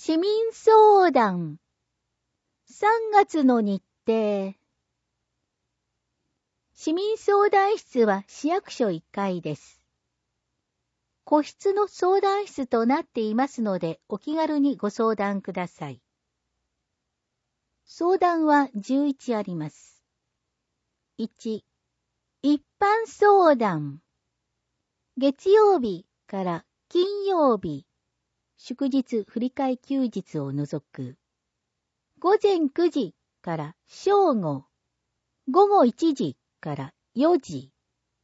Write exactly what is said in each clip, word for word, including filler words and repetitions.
市民相談。さんがつの日程。市民相談室は市役所いっかいです。個室の相談室となっていますので、お気軽にご相談ください。相談はじゅういちあります。いち、一般相談。月曜日から金曜日、祝日振り替え休日を除く。午前くじから正午、午後いちじからよじ。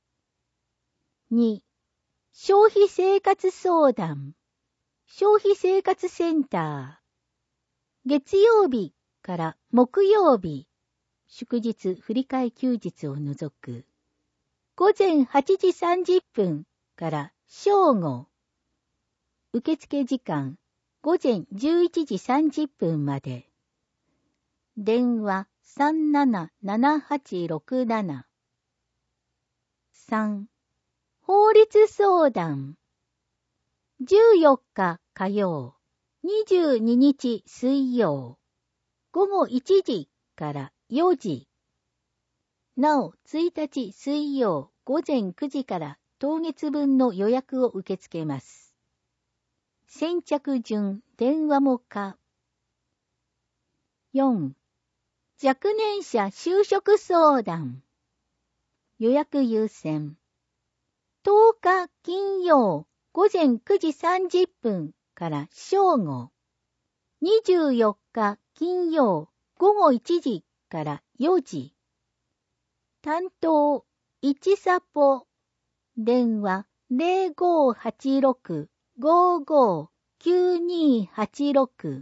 に、消費生活相談。消費生活センター。月曜日から木曜日、祝日振り替え休日を除く。午前はちじさんじゅっぷんから正午。受付時間午前じゅういちじさんじゅっぷんまで。電話さんななななはちろくなな。さん、法律相談。じゅうよっか火曜、にじゅうににち水曜、午後いちじからよじ。なお、ついたち水曜午前くじから当月分の予約を受け付けます。先着順、電話も可。よん、若年者就職相談。予約優先。とおか金曜午前くじさんじゅっぷんから正午。にじゅうよっか金曜午後いちじからよじ。担当いちサポ。電話 ゼロごはちろく ごーごー きゅうにーはちろく。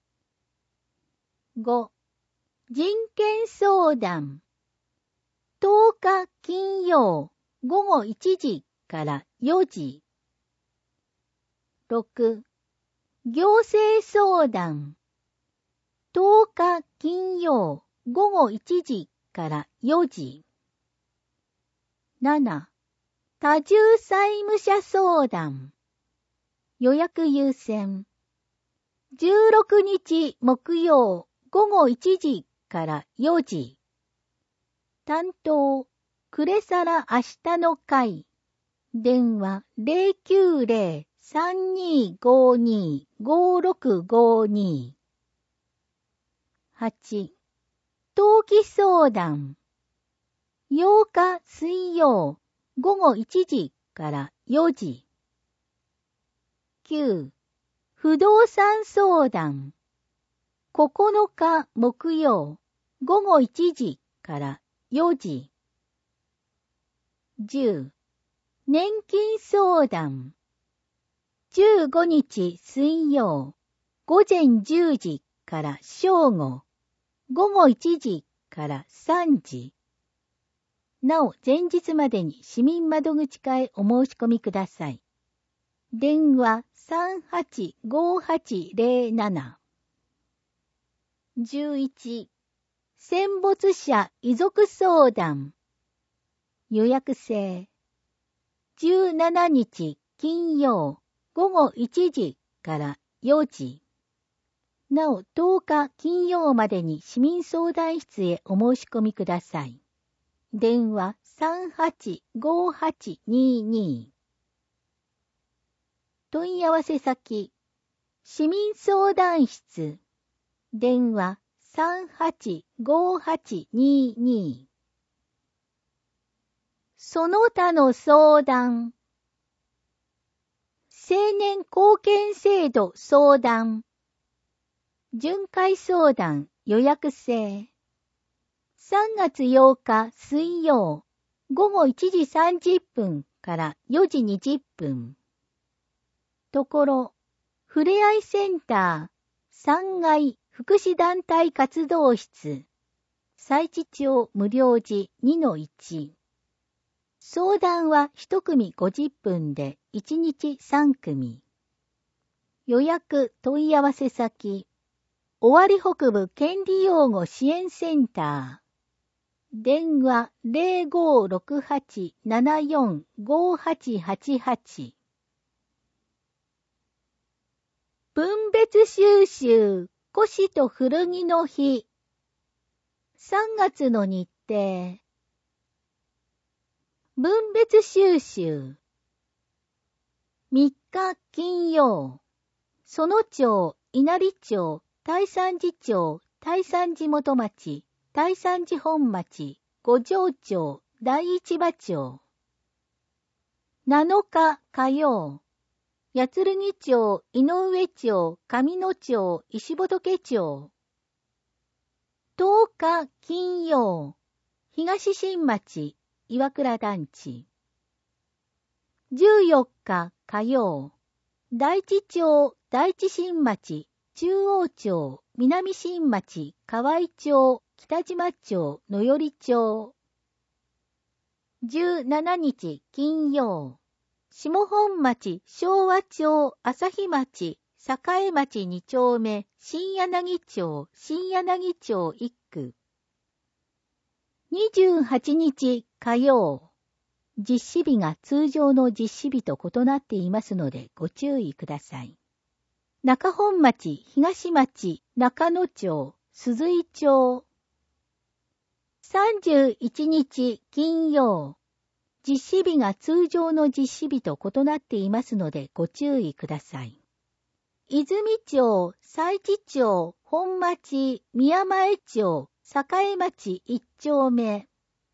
ご、人権相談。とおか金曜午後いちじからよじ。ろく、行政相談。とおか金曜午後いちじからよじ。なな、多重債務者相談。予約優先。じゅうろくにち木曜午後いちじからよじ。担当、くれさら明日の会。電話 ゼロきゅうゼロ さんにーごーにー ごーろくごーにー。はち、登記相談。ようか水曜午後いちじからよじ。きゅう、不動産相談。ここのか木曜午後いちじからよじ。じゅう、年金相談。じゅうごにち水曜午前じゅうじから正午、午後いちじからさんじ。なお、前日までに市民窓口課へお申し込みください。電話さんはちごはちゼロなな。じゅういち、戦没者遺族相談。予約制。じゅうしちにち金曜午後いちじからよじ。なお、とおか金曜までに市民相談室へお申し込みください。電話さんはちごはちにーにー。問い合わせ先、市民相談室。電話さんはちごはちにーにー。その他の相談。青年貢献制度相談。巡回相談予約制。さんがつようか水曜午後いちじさんじゅっぷんからよじにじゅっぷん。ところ、ふれあいセンターさんがい福祉団体活動室。佐知町無料時 にのいち。相談はひとくみごじゅっぷんでいちにちさんくみ。予約問い合わせ先、尾張北部権利擁護支援センター。電話 ゼロごろくはちななよんごはちはちはち。 分別収集、古紙と古着の日。さんがつの日程。分別収集。みっか金曜。園町、稲荷町、大山寺町、大山寺元町、大山寺本町、五条町、大市場町。なのか火曜。八剣町、井上町、上野町、石仏町。とおか金曜。東新町、岩倉団地。じゅうよっか火曜。大地町、大地新町、中央町、南新町、河合町、北島町、野寄町。じゅうしちにち金曜。下本町、昭和町、朝日町、栄町に丁目、新柳町、新柳町いっく。にじゅうはちにち火曜。実施日が通常の実施日と異なっていますのでご注意ください。中本町、東町、中野町、鈴井町。さんじゅういちにち金曜。実施日が通常の実施日と異なっていますのでご注意ください。泉町、佐知町、本町、宮前町、栄町いっ丁目。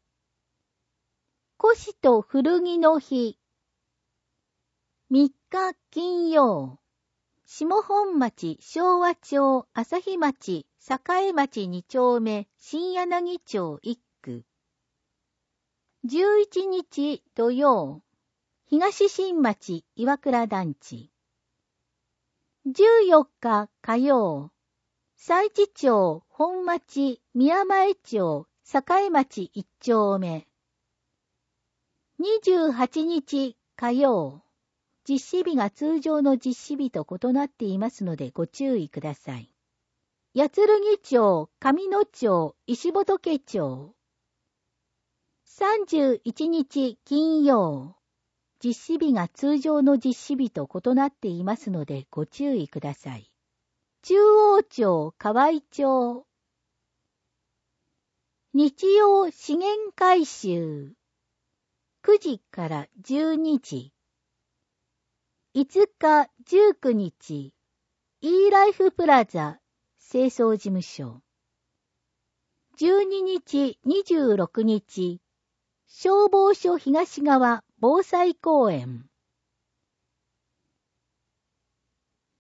古紙と古着の日。みっか金曜。下本町、昭和町、朝日町、栄町に丁目、新柳町いっく。じゅういちにち土曜。東新町、岩倉団地。じゅうよっか火曜。佐知町、本町、宮前町、栄町いっ丁目。にじゅうはちにち火曜。実施日が通常の実施日と異なっていますのでご注意ください。八剣町、上野町、石仏町。さんじゅういちにち金曜。実施日が通常の実施日と異なっていますのでご注意ください。中央町、河合町。日曜資源回収。くじからじゅうにじ。いつかじゅうくにち。E ライフプラザ、清掃事務所。じゅうににち、にじゅうろくにち。消防署東側防災公園。